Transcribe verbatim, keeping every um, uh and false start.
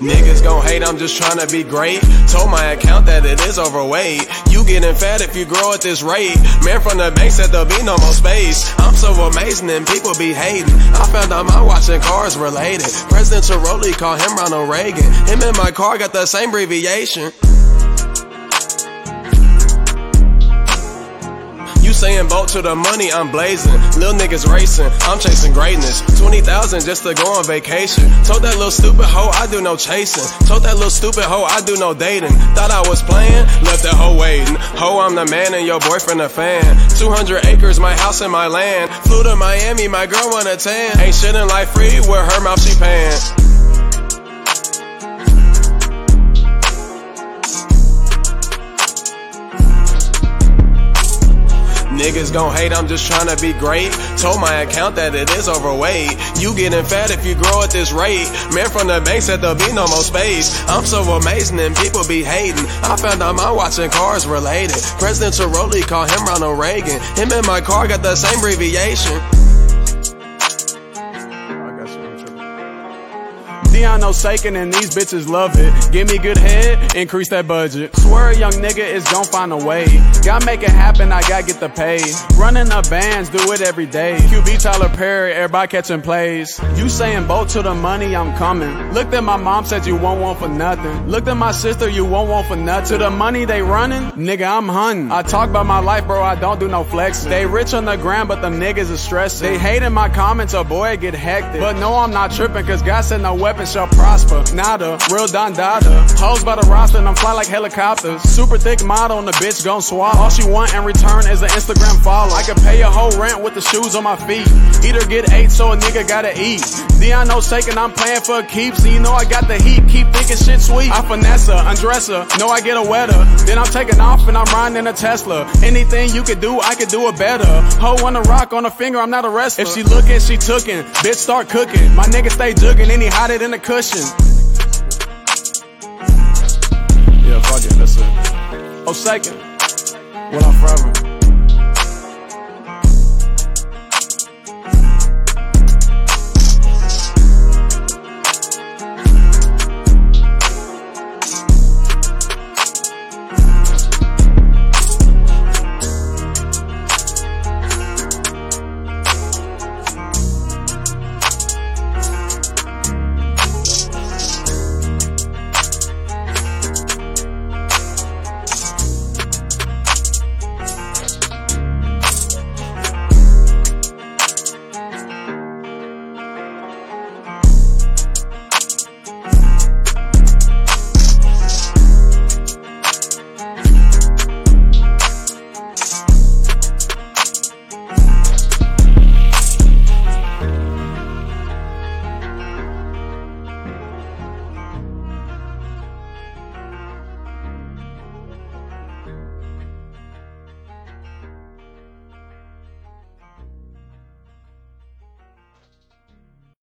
Niggas gon' hate, I'm just tryna be great. Told my account that it is overweight. You getting fat if you grow at this rate. Man from the bank said there'll be no more space. I'm so amazing and people be hating. I found out my watching cars related. President Chiroli call him Ronald Reagan. Him and my car got the same abbreviation. You saying boat to the money, I'm blazing. Lil' niggas racing, I'm chasing greatness. twenty thousand just to go on vacation. Told that little stupid hoe I do no chasing. Told that little stupid hoe I do no dating. Thought I was playing, left that hoe waiting. Ho, I'm the man and your boyfriend a fan. two hundred acres, my house and my land. Flew to Miami, my girl want a tan. Ain't shit in life free, with her mouth she paying. Niggas gon' hate, I'm just tryna be great. Told my account that it is overweight. You getting fat if you grow at this rate. Man from the bank said there'll be no more space. I'm so amazing and people be hating. I found out my watching cars related. President Chiroli call him Ronald Reagan. Him and my car got the same abbreviation. Deon Osakin and these bitches love it. Give me good head, increase that budget. Swear a young nigga is gon' find a way. Gotta make it happen, I gotta get the pay. Running up bands, do it every day. Q B, Tyler Perry, everybody catching plays. You saying boat to the money, I'm coming. Looked at my mom, said you won't want for nothing. Looked at my sister, you won't want for nothing. To the money they running, nigga, I'm hunting. I talk about my life, bro, I don't do no flexing. They rich on the ground, but them niggas is stressing. They hating my comments, oh boy, it get hectic. But no, I'm not tripping, cause God said no weapon shall prosper. Nada, real Don Dada. Hoes by the roster and I'm fly like helicopters. Super thick model and the bitch gon' swallow. All she want in return is an Instagram follow. I could pay a whole rent with the shoes on my feet. Eat or get ate, so a nigga gotta eat. Deon Osakin, I'm playing for a keep. So you know I got the heat, keep thinking shit sweet. I finesse her, undress her, know I get a wetter. Then I'm taking off and I'm riding in a Tesla. Anything you could do, I could do it better. Hoe on a rock on a finger, I'm not a wrestler. If she looking, she tookin'. Bitch start cooking. My nigga stay jugging and he hide it in the cushion. Yeah, fuck it, that's it. Osakin, what up forever?